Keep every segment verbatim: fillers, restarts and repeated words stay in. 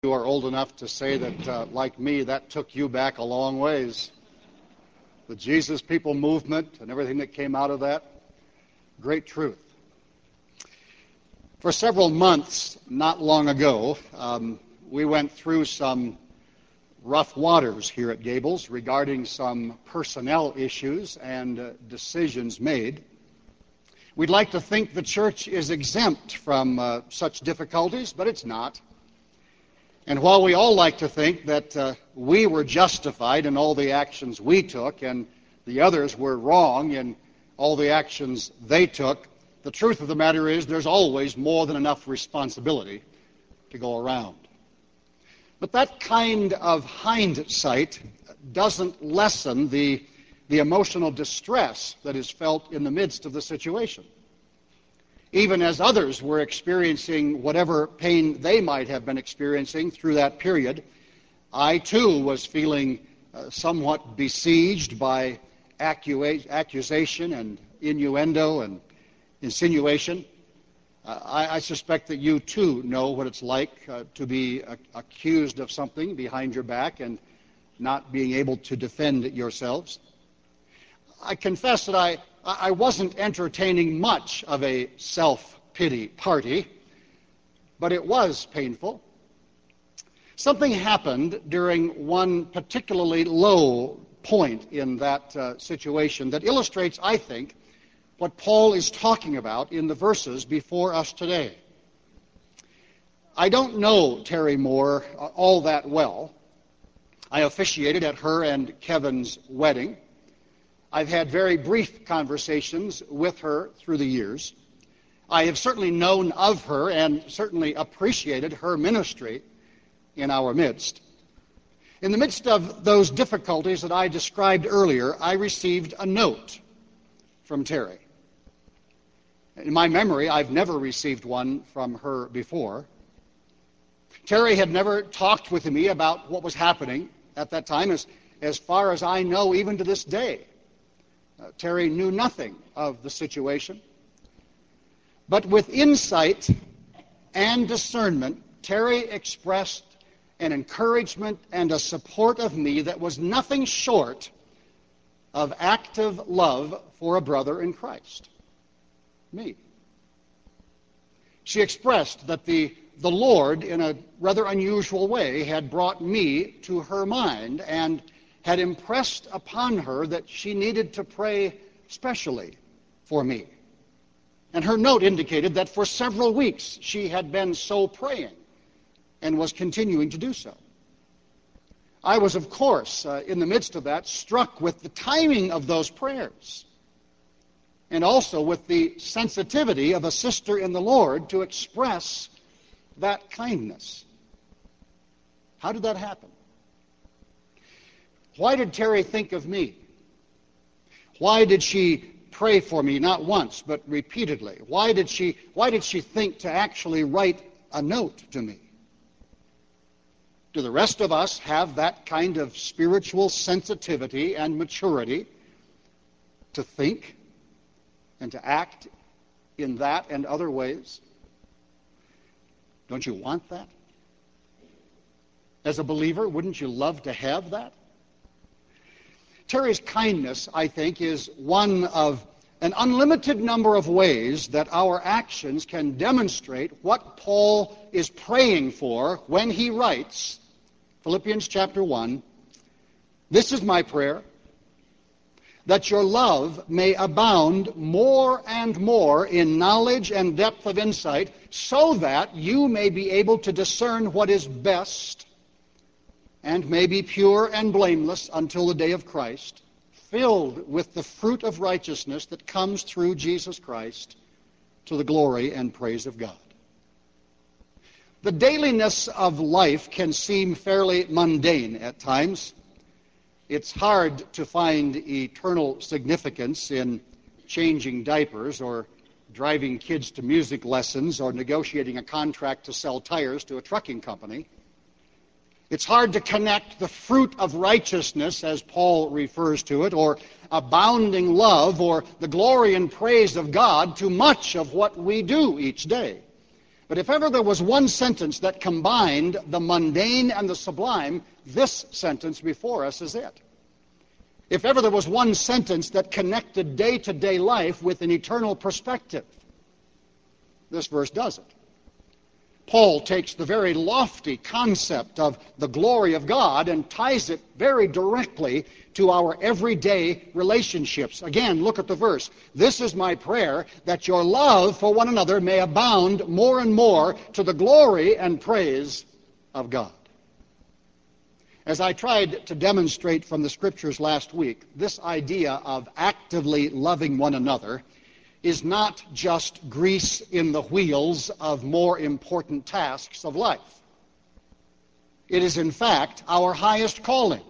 You are old enough to say that, uh, like me, that took you back a long ways. The Jesus People movement and everything that came out of that, great truth. For several months, not long ago, um, we went through some rough waters here at Gables regarding some personnel issues and uh, decisions made. We'd like to think the church is exempt from uh, such difficulties, but it's not. And while we all like to think that uh, we were justified in all the actions we took and the others were wrong in all the actions they took, the truth of the matter is there's always more than enough responsibility to go around. But that kind of hindsight doesn't lessen the, the emotional distress that is felt in the midst of the situation. Even as others were experiencing whatever pain they might have been experiencing through that period, I too was feeling uh, somewhat besieged by accu- accusation and innuendo and insinuation. Uh, I, I suspect that you too know what it's like uh, to be uh, accused of something behind your back and not being able to defend yourselves. I confess that I I wasn't entertaining much of a self-pity party, but it was painful. Something happened during one particularly low point in that uh, situation that illustrates, I think, what Paul is talking about in the verses before us today. I don't know Terry Moore uh, all that well. I officiated at her and Kevin's wedding. I've had very brief conversations with her through the years. I have certainly known of her and certainly appreciated her ministry in our midst. In the midst of those difficulties that I described earlier, I received a note from Terry. In my memory, I've never received one from her before. Terry had never talked with me about what was happening at that time, as, as far as I know, even to this day. Uh, Terry knew nothing of the situation. But with insight and discernment, Terry expressed an encouragement and a support of me that was nothing short of active love for a brother in Christ, me. She expressed that the, the Lord, in a rather unusual way, had brought me to her mind and had impressed upon her that she needed to pray specially for me. And her note indicated that for several weeks she had been so praying and was continuing to do so. I was, of course, uh, in the midst of that, struck with the timing of those prayers and also with the sensitivity of a sister in the Lord to express that kindness. How did that happen? Why did Terry think of me? Why did she pray for me not once but repeatedly? Why did she why did she think to actually write a note to me? Do the rest of us have that kind of spiritual sensitivity and maturity to think and to act in that and other ways? Don't you want that? As a believer, wouldn't you love to have that? Terry's kindness, I think, is one of an unlimited number of ways that our actions can demonstrate what Paul is praying for when he writes, Philippians chapter one, "This is my prayer, that your love may abound more and more in knowledge and depth of insight, so that you may be able to discern what is best, and may be pure and blameless until the day of Christ, filled with the fruit of righteousness that comes through Jesus Christ, to the glory and praise of God." The dailiness of life can seem fairly mundane at times. It's hard to find eternal significance in changing diapers or driving kids to music lessons or negotiating a contract to sell tires to a trucking company. It's hard to connect the fruit of righteousness, as Paul refers to it, or abounding love, or the glory and praise of God to much of what we do each day. But if ever there was one sentence that combined the mundane and the sublime, this sentence before us is it. If ever there was one sentence that connected day-to-day life with an eternal perspective, this verse does it. Paul takes the very lofty concept of the glory of God and ties it very directly to our everyday relationships. Again, look at the verse. This is my prayer, that your love for one another may abound more and more to the glory and praise of God. As I tried to demonstrate from the Scriptures last week, this idea of actively loving one another is not just grease in the wheels of more important tasks of life. It is, in fact, our highest calling.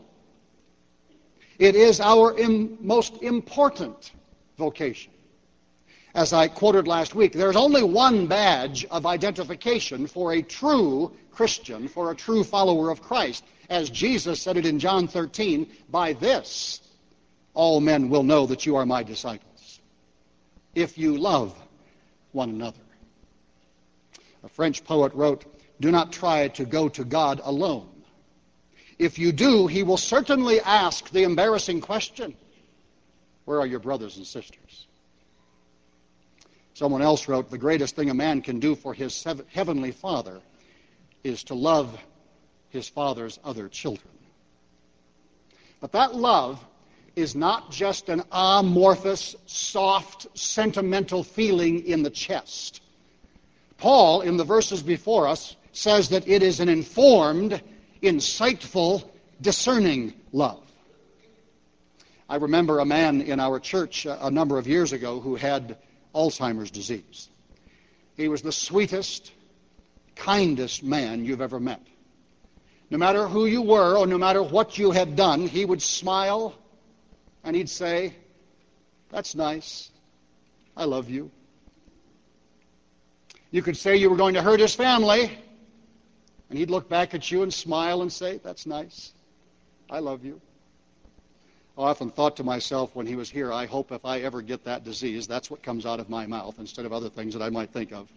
It is our im- most important vocation. As I quoted last week, there's only one badge of identification for a true Christian, for a true follower of Christ. As Jesus said it in John thirteen, by this all men will know that you are my disciples, if you love one another. A French poet wrote, do not try to go to God alone. If you do, he will certainly ask the embarrassing question, where are your brothers and sisters? Someone else wrote, the greatest thing a man can do for his heavenly Father is to love his Father's other children. But that love is not just an amorphous, soft, sentimental feeling in the chest. Paul, in the verses before us, says that it is an informed, insightful, discerning love. I remember a man in our church a number of years ago who had Alzheimer's disease. He was the sweetest, kindest man you've ever met. No matter who you were or no matter what you had done, he would smile and he'd say, that's nice. I love you. You could say you were going to hurt his family, and he'd look back at you and smile and say, that's nice. I love you. I often thought to myself when he was here, I hope if I ever get that disease, that's what comes out of my mouth instead of other things that I might think of.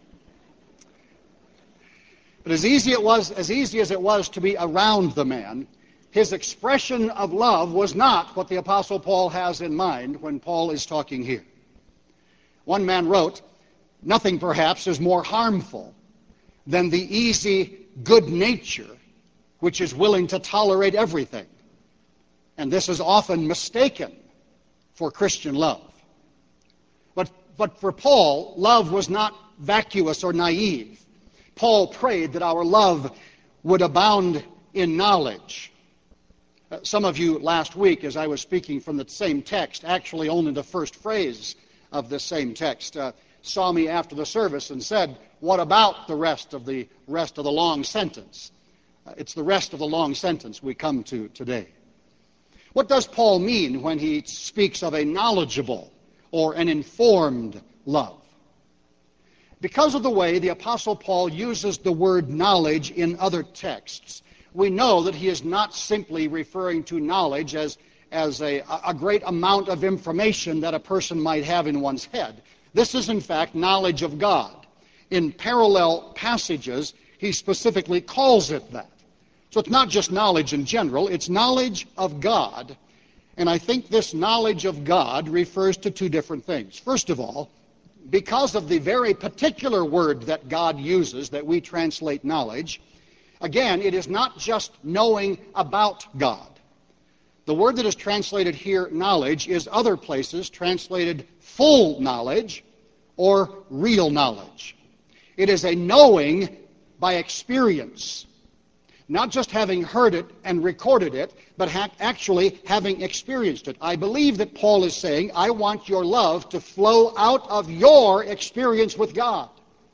But as easy it was, as easy as it was to be around the man, his expression of love was not what the Apostle Paul has in mind when Paul is talking here. One man wrote, nothing perhaps is more harmful than the easy good nature which is willing to tolerate everything. And this is often mistaken for Christian love. But, but for Paul, love was not vacuous or naive. Paul prayed that our love would abound in knowledge. Uh, some of you last week, as I was speaking from the same text, actually only the first phrase of the same text, uh, saw me after the service and said, what about the rest of the rest of the long sentence? Uh, it's the rest of the long sentence we come to today. What does Paul mean when he speaks of a knowledgeable or an informed love? Because of the way the Apostle Paul uses the word knowledge in other texts, we know that he is not simply referring to knowledge as, as a, a great amount of information that a person might have in one's head. This is, in fact, knowledge of God. In parallel passages, he specifically calls it that. So it's not just knowledge in general, it's knowledge of God. And I think this knowledge of God refers to two different things. First of all, because of the very particular word that God uses that we translate knowledge, again, it is not just knowing about God. The word that is translated here, knowledge, is other places translated full knowledge or real knowledge. It is a knowing by experience. Not just having heard it and recorded it, but ha- actually having experienced it. I believe that Paul is saying, I want your love to flow out of your experience with God.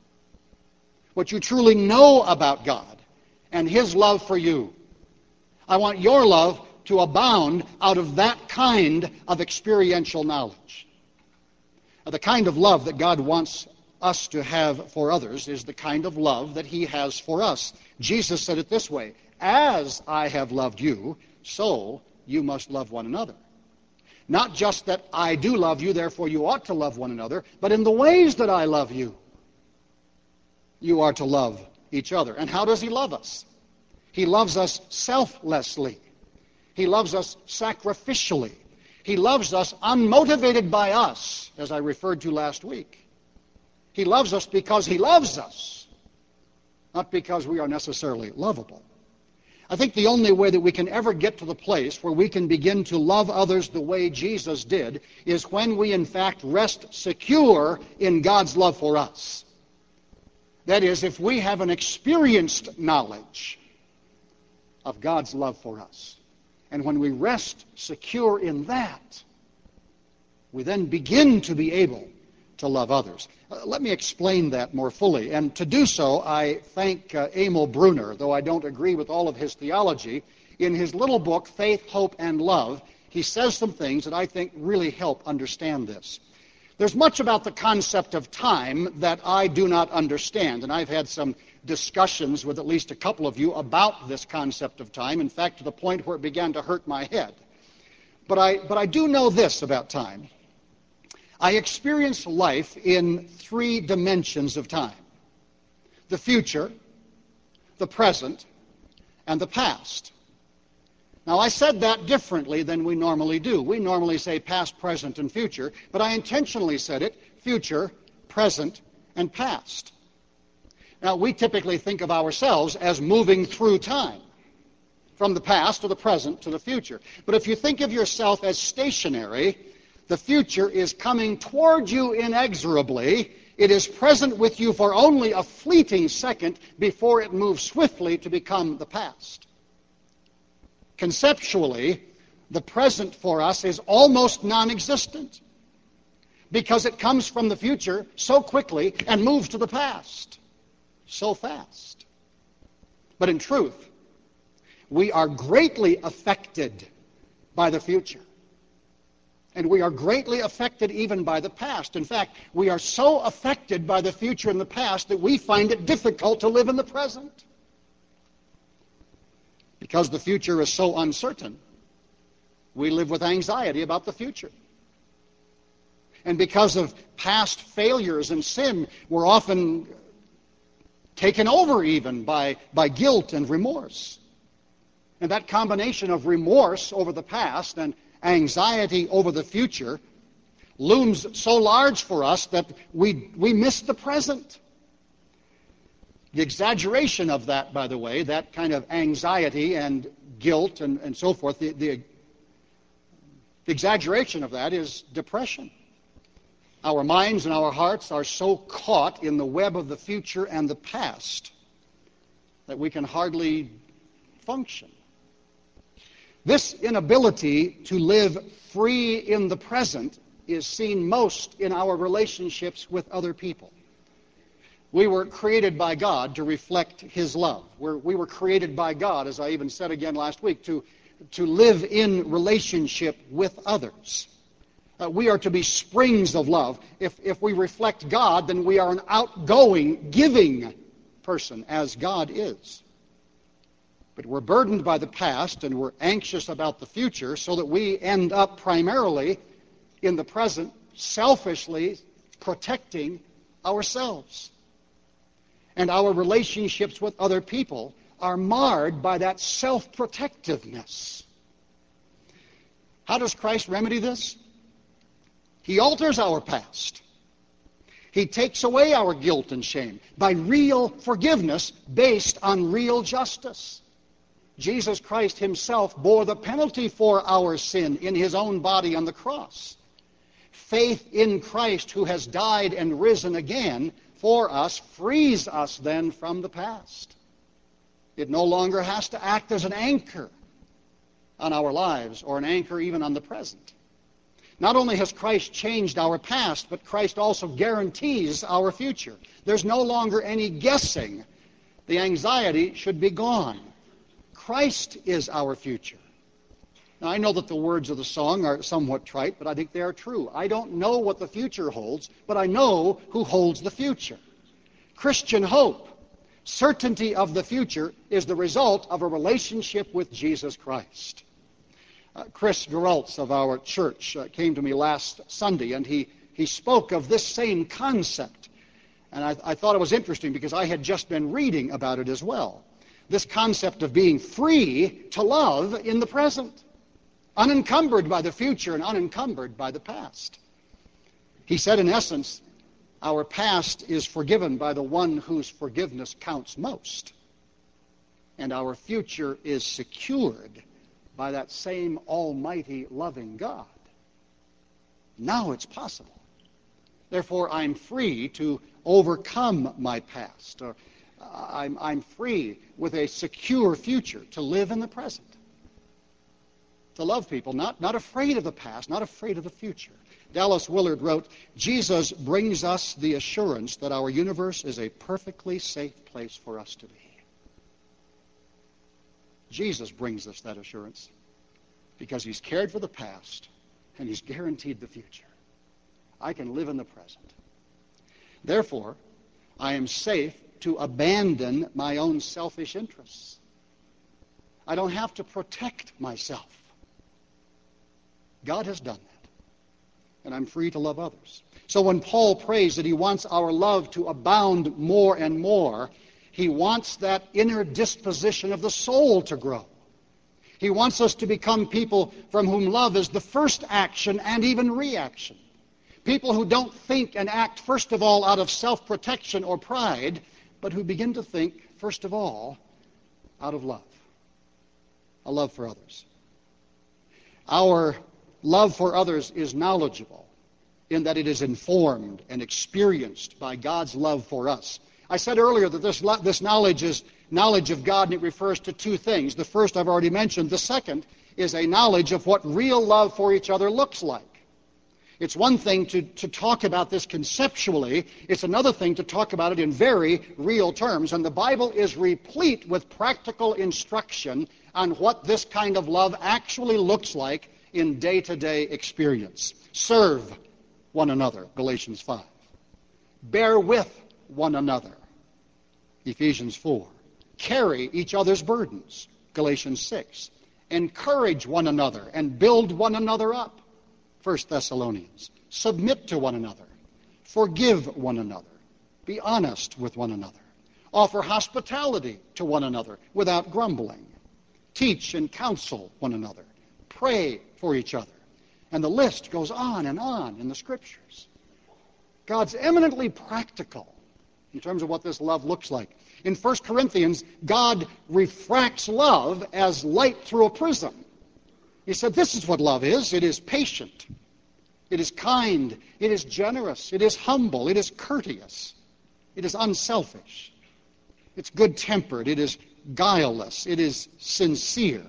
What you truly know about God and His love for you. I want your love to abound out of that kind of experiential knowledge. Now, the kind of love that God wants us to have for others is the kind of love that He has for us. Jesus said it this way, as I have loved you, so you must love one another. Not just that I do love you, therefore you ought to love one another, but in the ways that I love you. you are to love each other. And how does he love us? He loves us selflessly. He loves us sacrificially. He loves us unmotivated by us, as I referred to last week. He loves us because he loves us, not because we are necessarily lovable. I think the only way that we can ever get to the place where we can begin to love others the way Jesus did is when we in fact rest secure in God's love for us. That is, if we have an experienced knowledge of God's love for us. And when we rest secure in that, we then begin to be able to love others. Uh, let me explain that more fully. And to do so, I thank uh, Emil Brunner, though I don't agree with all of his theology. In his little book, Faith, Hope, and Love, he says some things that I think really help understand this. There's much about the concept of time that I do not understand, and I've had some discussions with at least a couple of you about this concept of time, in fact, to the point where it began to hurt my head. But I, but I do know this about time. I experience life in three dimensions of time: the future, the present, and the past. Now, I said that differently than we normally do. We normally say past, present, and future, but I intentionally said it future, present, and past. Now, we typically think of ourselves as moving through time, from the past to the present to the future. But if you think of yourself as stationary, the future is coming toward you inexorably. It is present with you for only a fleeting second before it moves swiftly to become the past. Conceptually, the present for us is almost non-existent because it comes from the future so quickly and moves to the past so fast. But in truth, we are greatly affected by the future. And we are greatly affected even by the past. In fact, we are so affected by the future and the past that we find it difficult to live in the present. Because the future is so uncertain, we live with anxiety about the future. And because of past failures and sin, we're often taken over even by, by guilt and remorse. And that combination of remorse over the past and anxiety over the future looms so large for us that we, we miss the present. The exaggeration of that, by the way, that kind of anxiety and guilt and, and so forth, the, the, the exaggeration of that is depression. Our minds and our hearts are so caught in the web of the future and the past that we can hardly function. This inability to live free in the present is seen most in our relationships with other people. We were created by God to reflect His love. We're, we were created by God, as I even said again last week, to, to live in relationship with others. Uh, we are to be springs of love. If, if we reflect God, then we are an outgoing, giving person, as God is. But we're burdened by the past, and we're anxious about the future, so that we end up primarily in the present, selfishly protecting ourselves. And our relationships with other people are marred by that self-protectiveness. How does Christ remedy this? He alters our past. He takes away our guilt and shame by real forgiveness based on real justice. Jesus Christ Himself bore the penalty for our sin in His own body on the cross. Faith in Christ, who has died and risen again for us, frees us then from the past. It no longer has to act as an anchor on our lives or an anchor even on the present. Not only has Christ changed our past, but Christ also guarantees our future. There's no longer any guessing. The anxiety should be gone. Christ is our future. Now, I know that the words of the song are somewhat trite, but I think they are true. I don't know what the future holds, but I know who holds the future. Christian hope, certainty of the future, is the result of a relationship with Jesus Christ. Uh, Chris Geraltz of our church uh, came to me last Sunday, and he, he spoke of this same concept. And I, I thought it was interesting because I had just been reading about it as well. This concept of being free to love in the present, unencumbered by the future and unencumbered by the past. He said, in essence, our past is forgiven by the one whose forgiveness counts most. And our future is secured by that same almighty, loving God. Now it's possible. Therefore, I'm free to overcome my past. Or I'm, I'm free with a secure future to live in the present. To love people, not, not afraid of the past, not afraid of the future. Dallas Willard wrote, Jesus brings us the assurance that our universe is a perfectly safe place for us to be. Jesus brings us that assurance because he's cared for the past and he's guaranteed the future. I can live in the present. Therefore, I am safe to abandon my own selfish interests. I don't have to protect myself. God has done that. And I'm free to love others. So when Paul prays that he wants our love to abound more and more, he wants that inner disposition of the soul to grow. He wants us to become people from whom love is the first action and even reaction. People who don't think and act, first of all, out of self-protection or pride, but who begin to think, first of all, out of love. A love for others. Our love for others is knowledgeable in that it is informed and experienced by God's love for us. I said earlier that this, this knowledge is knowledge of God, and it refers to two things. The first I've already mentioned. The second is a knowledge of what real love for each other looks like. It's one thing to, to talk about this conceptually. It's another thing to talk about it in very real terms. And the Bible is replete with practical instruction on what this kind of love actually looks like in day-to-day experience. Serve one another, Galatians five. Bear with one another, Ephesians four. Carry each other's burdens, Galatians six. Encourage one another and build one another up, First Thessalonians. Submit to one another. Forgive one another. Be honest with one another. Offer hospitality to one another without grumbling. Teach and counsel one another. Pray for each other. And the list goes on and on in the Scriptures. God's eminently practical in terms of what this love looks like. In First Corinthians, God refracts love as light through a prism. He said, this is what love is. It is patient. It is kind. It is generous. It is humble. It is courteous. It is unselfish. It's good-tempered. It is guileless. It is sincere.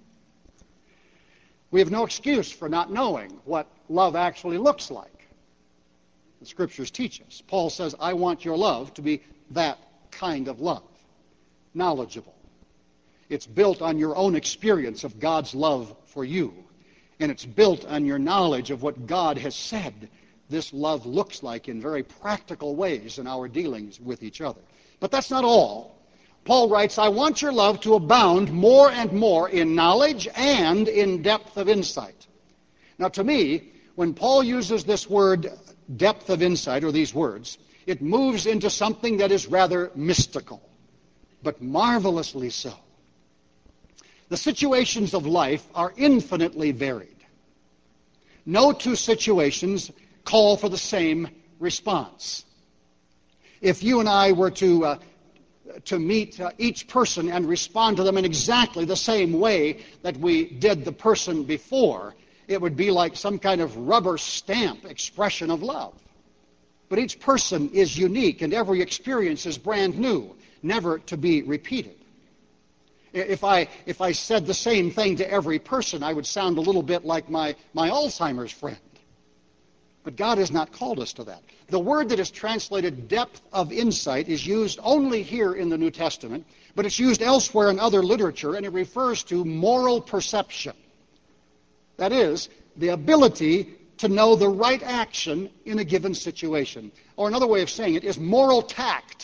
We have no excuse for not knowing what love actually looks like. The Scriptures teach us. Paul says, I want your love to be that kind of love. Knowledgeable. It's built on your own experience of God's love for you. And it's built on your knowledge of what God has said this love looks like in very practical ways in our dealings with each other. But that's not all. Paul writes, I want your love to abound more and more in knowledge and in depth of insight. Now, to me, when Paul uses this word depth of insight, or these words, it moves into something that is rather mystical, but marvelously so. The situations of life are infinitely varied. No two situations call for the same response. If you and I were to uh, to meet uh, each person and respond to them in exactly the same way that we did the person before, it would be like some kind of rubber stamp expression of love. But each person is unique, and every experience is brand new, never to be repeated. If I, if I said the same thing to every person, I would sound a little bit like my, my Alzheimer's friend. But God has not called us to that. The word that is translated depth of insight is used only here in the New Testament, but it's used elsewhere in other literature, and it refers to moral perception. That is, the ability to know the right action in a given situation. Or another way of saying it is moral tact.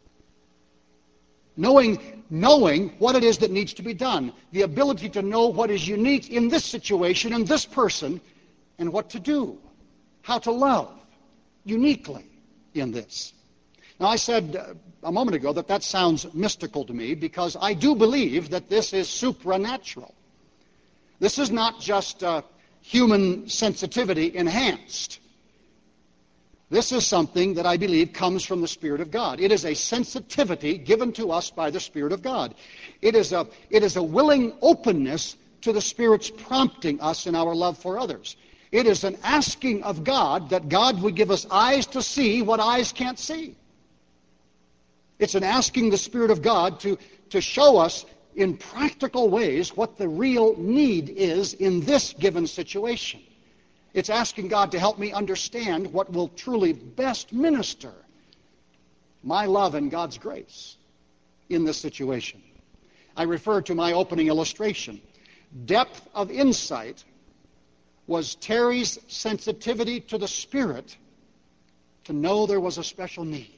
Knowing, knowing what it is that needs to be done. The ability to know what is unique in this situation and this person, and what to do. How to love uniquely in this. Now, I said uh, a moment ago that that sounds mystical to me because I do believe that this is supernatural. This is not just uh, human sensitivity enhanced. This is something that I believe comes from the Spirit of God. It is a sensitivity given to us by the Spirit of God. It is a, it is a willing openness to the Spirit's prompting us in our love for others. It is an asking of God that God would give us eyes to see what eyes can't see. It's an asking the Spirit of God to, to show us in practical ways what the real need is in this given situation. It's asking God to help me understand what will truly best minister my love and God's grace in this situation. I refer to my opening illustration. Depth of insight was Terry's sensitivity to the Spirit to know there was a special need.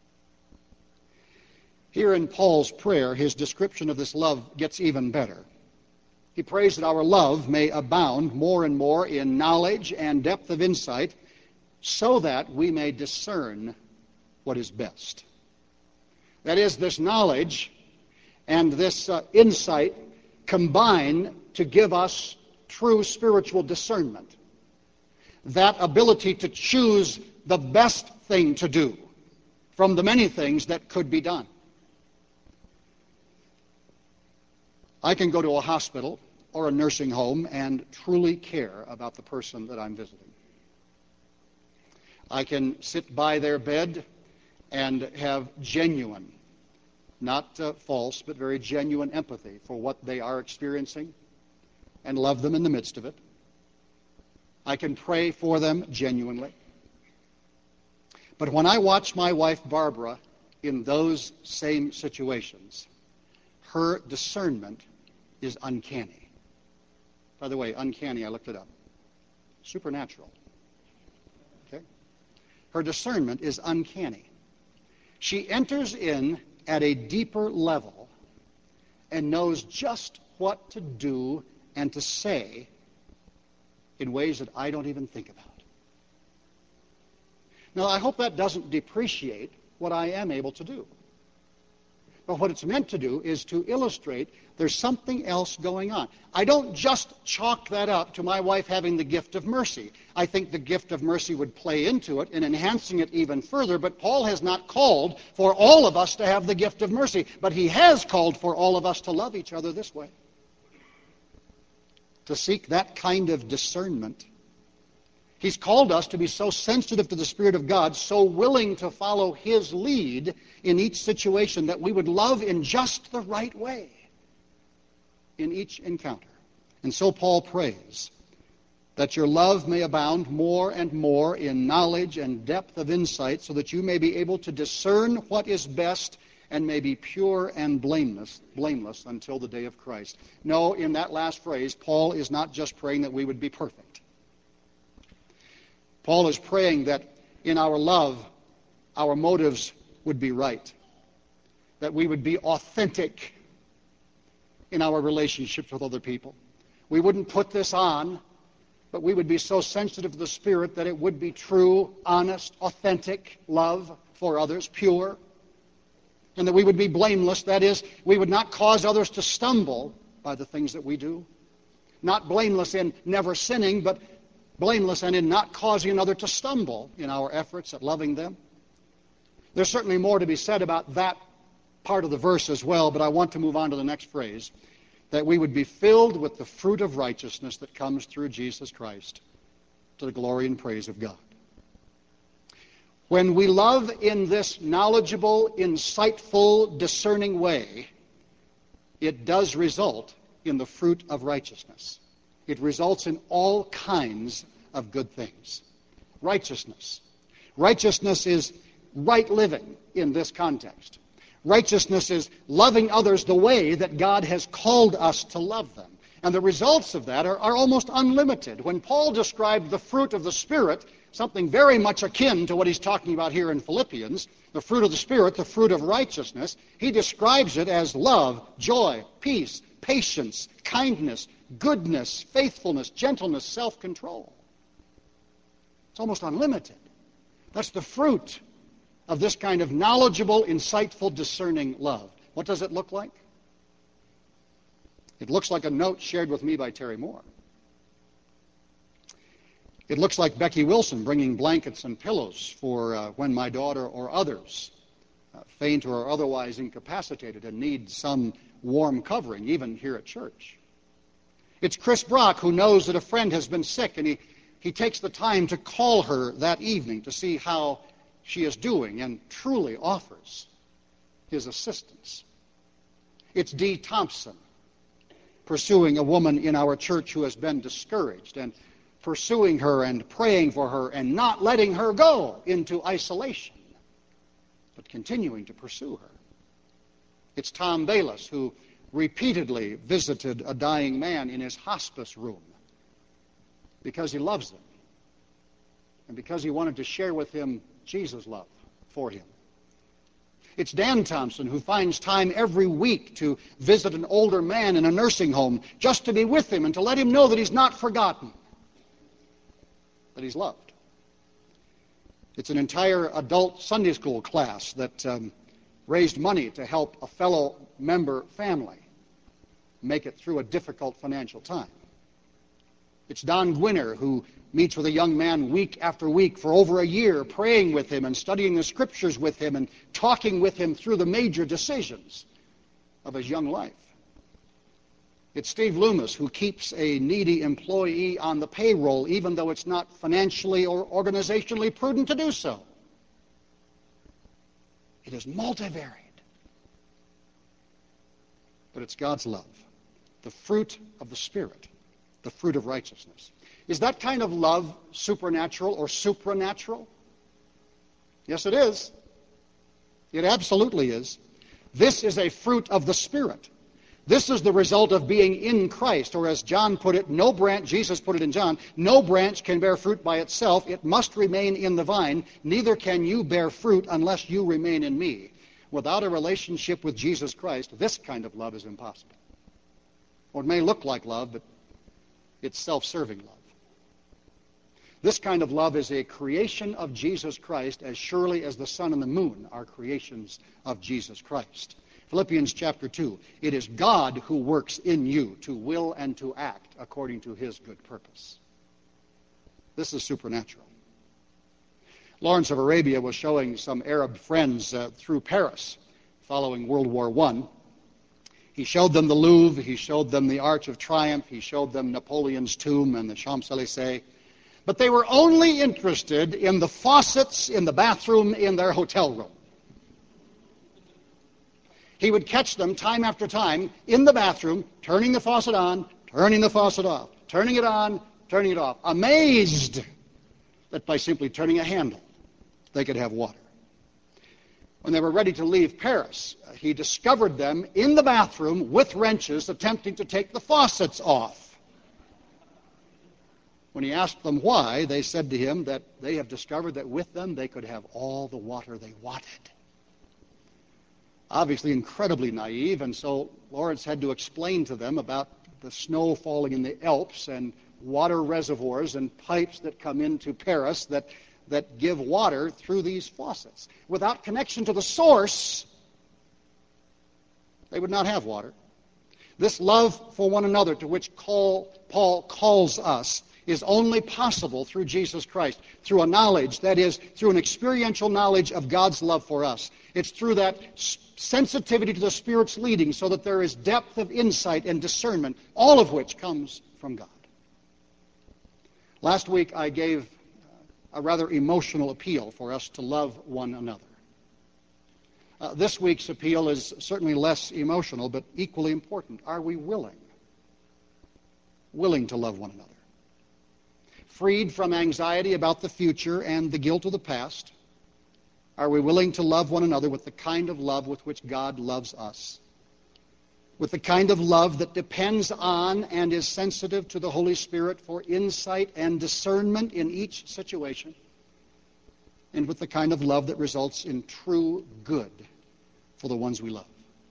Here in Paul's prayer, his description of this love gets even better. He prays that our love may abound more and more in knowledge and depth of insight, so that we may discern what is best. That is, this knowledge and this uh, insight combine to give us true spiritual discernment. That ability to choose the best thing to do from the many things that could be done. I can go to a hospital or a nursing home and truly care about the person that I'm visiting. I can sit by their bed and have genuine, not uh, false, but very genuine empathy for what they are experiencing and love them in the midst of it. I can pray for them genuinely. But when I watch my wife Barbara in those same situations, her discernment is uncanny. By the way, uncanny, I looked it up. Supernatural. Okay? Her discernment is uncanny. She enters in at a deeper level and knows just what to do and to say in ways that I don't even think about. Now, I hope that doesn't depreciate what I am able to do. But what it's meant to do is to illustrate there's something else going on. I don't just chalk that up to my wife having the gift of mercy. I think the gift of mercy would play into it in enhancing it even further, but Paul has not called for all of us to have the gift of mercy, but he has called for all of us to love each other this way. To seek that kind of discernment. He's called us to be so sensitive to the Spirit of God, so willing to follow His lead in each situation that we would love in just the right way in each encounter. And so Paul prays that your love may abound more and more in knowledge and depth of insight, so that you may be able to discern what is best and may be pure and blameless, blameless until the day of Christ. No, in that last phrase, Paul is not just praying that we would be perfect. Paul is praying that in our love, our motives would be right, that we would be authentic in our relationships with other people. We wouldn't put this on, but we would be so sensitive to the Spirit that it would be true, honest, authentic love for others, pure, and that we would be blameless. That is, we would not cause others to stumble by the things that we do. Not blameless in never sinning, but blameless and in not causing another to stumble in our efforts at loving them. There's certainly more to be said about that part of the verse as well, but I want to move on to the next phrase, that we would be filled with the fruit of righteousness that comes through Jesus Christ to the glory and praise of God. When we love in this knowledgeable, insightful, discerning way, it does result in the fruit of righteousness. It results in all kinds of good things. Righteousness. Righteousness is right living in this context. Righteousness is loving others the way that God has called us to love them. And the results of that are, are almost unlimited. When Paul described the fruit of the Spirit, something very much akin to what he's talking about here in Philippians, the fruit of the Spirit, the fruit of righteousness, he describes it as love, joy, peace, patience, kindness, goodness, faithfulness, gentleness, self-control. It's almost unlimited. That's the fruit of this kind of knowledgeable, insightful, discerning love. What does it look like? It looks like a note shared with me by Terry Moore. It looks like Becky Wilson bringing blankets and pillows for uh, when my daughter or others uh, faint or are otherwise incapacitated and need some warm covering, even here at church. It's Chris Brock who knows that a friend has been sick, and he, he takes the time to call her that evening to see how she is doing and truly offers his assistance. It's Dee Thompson pursuing a woman in our church who has been discouraged, and pursuing her and praying for her and not letting her go into isolation, but continuing to pursue her. It's Tom Bayless who repeatedly visited a dying man in his hospice room because he loves him and because he wanted to share with him Jesus' love for him. It's Dan Thompson who finds time every week to visit an older man in a nursing home just to be with him and to let him know that he's not forgotten, that he's loved. It's an entire adult Sunday school class that um, raised money to help a fellow member family make it through a difficult financial time. It's Don Gwinner who meets with a young man week after week for over a year, praying with him and studying the scriptures with him and talking with him through the major decisions of his young life. It's Steve Loomis who keeps a needy employee on the payroll even though it's not financially or organizationally prudent to do so. It is multivariate. But it's God's love, the fruit of the Spirit, the fruit of righteousness. Is that kind of love supernatural or supranatural? Yes, it is. It absolutely is. This is a fruit of the Spirit. This is the result of being in Christ, or as John put it, no branch, Jesus put it in John, no branch can bear fruit by itself. It must remain in the vine. Neither can you bear fruit unless you remain in me. Without a relationship with Jesus Christ, this kind of love is impossible. Or it may look like love, but it's self-serving love. This kind of love is a creation of Jesus Christ as surely as the sun and the moon are creations of Jesus Christ. Philippians chapter two, it is God who works in you to will and to act according to his good purpose. This is supernatural. Lawrence of Arabia was showing some Arab friends uh, through Paris following World War One. He showed them the Louvre, he showed them the Arch of Triumph, he showed them Napoleon's tomb and the Champs-Élysées. But they were only interested in the faucets in the bathroom in their hotel room. He would catch them time after time in the bathroom, turning the faucet on, turning the faucet off, turning it on, turning it off, amazed that by simply turning a handle, they could have water. When they were ready to leave Paris, he discovered them in the bathroom with wrenches attempting to take the faucets off. When he asked them why, they said to him that they have discovered that with them they could have all the water they wanted. Obviously incredibly naive, and so Lawrence had to explain to them about the snow falling in the Alps and water reservoirs and pipes that come into Paris that, that give water through these faucets. Without connection to the source, they would not have water. This love for one another to which call, Paul calls us is only possible through Jesus Christ, through a knowledge, that is, through an experiential knowledge of God's love for us. It's through that sensitivity to the Spirit's leading so that there is depth of insight and discernment, all of which comes from God. Last week I gave a rather emotional appeal for us to love one another. Uh, this week's appeal is certainly less emotional, but equally important. Are we willing? Willing to love one another? Freed from anxiety about the future and the guilt of the past, are we willing to love one another with the kind of love with which God loves us? With the kind of love that depends on and is sensitive to the Holy Spirit for insight and discernment in each situation? And with the kind of love that results in true good for the ones we love?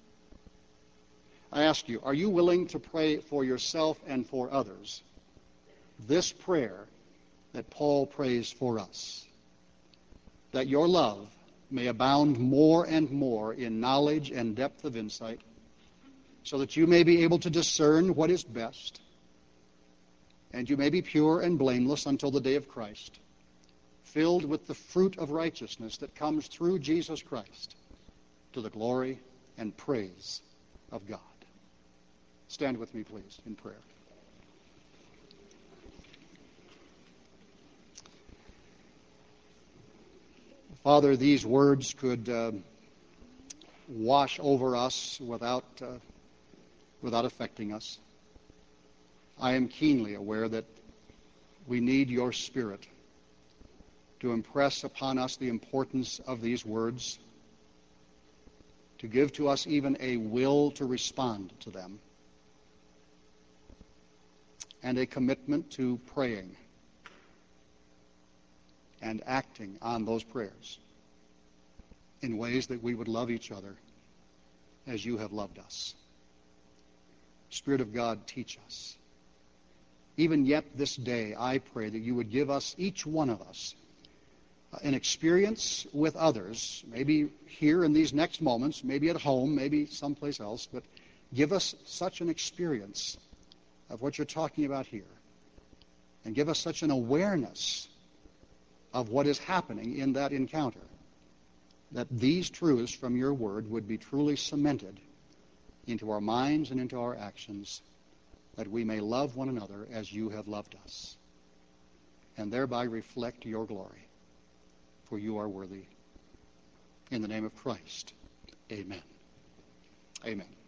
I ask you, are you willing to pray for yourself and for others this prayer that Paul prays for us? That your love may abound more and more in knowledge and depth of insight, so that you may be able to discern what is best, and you may be pure and blameless until the day of Christ, filled with the fruit of righteousness that comes through Jesus Christ, to the glory and praise of God. Stand with me, please, in prayer. Father, these words could uh, wash over us without, uh, without affecting us. I am keenly aware that we need your Spirit to impress upon us the importance of these words, to give to us even a will to respond to them, and a commitment to praying and acting on those prayers in ways that we would love each other as you have loved us. Spirit of God, teach us. Even yet this day, I pray that you would give us, each one of us, an experience with others, maybe here in these next moments, maybe at home, maybe someplace else, but give us such an experience of what you're talking about here, and give us such an awareness of what is happening in that encounter, that these truths from your word would be truly cemented into our minds and into our actions, that we may love one another as you have loved us, and thereby reflect your glory. For you are worthy. In the name of Christ, amen. Amen.